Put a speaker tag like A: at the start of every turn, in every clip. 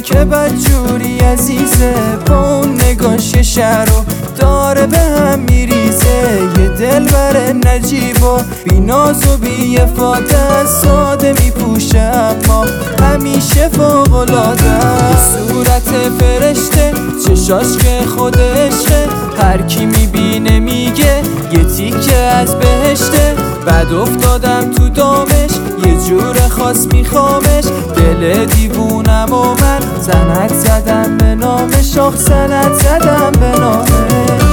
A: که بدجوری عزیزه، با اون نگاش شهر رو داره به هم میریزه. یه دلبر نجیب و بی ناز و بی افاده، ساده میپوشه اما همیشه فوق‌العاده. صورت فرشته، چشاش که خود عشقه، هر کی میبینه میگه یه تیکه از بهشته. بعد افتادم تو دامش، یه جور خاص میخوامش، دل دیوونم و من سند زدم به نامش، آخ سند زدم به نامش.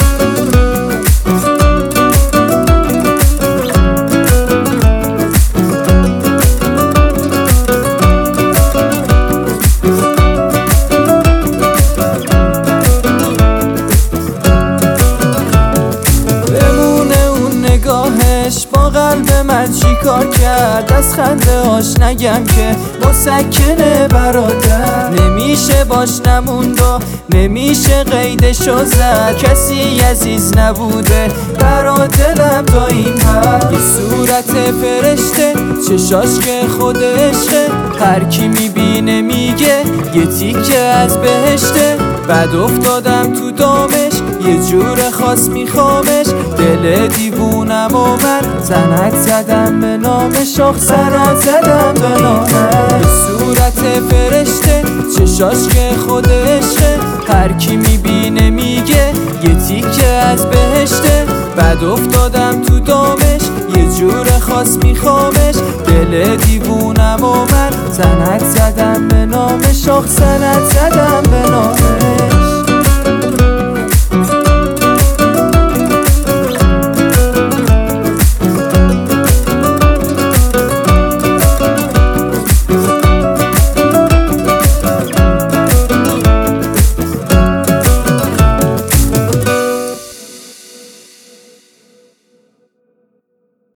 A: با قلب من چی کار کرد، از خنده هاش نگم که مسکنه برادر. نمیشه باش نموند و نمیشه قیدشو زد، کسی عزیز نبوده برا دلم تا این حد. یه صورت فرشته، چشاش که خود عشقه، هر کی میبینه میگه یه تیکه از بهشته. بعد افتادم تو دامش، یه جور خاص میخوامش، دل دیوونم و من سند زدم به نامش، آخ سند زدم به نامش. صورت فرشته، چشاش که خود عشقه، هر کی میبینه میگه یه تیکه از بهشته. بعد افتادم تو دامش، یه جور خاص میخوامش، دل دیوونم و من سند زدم به نامش، آخ سند زدم به نامش.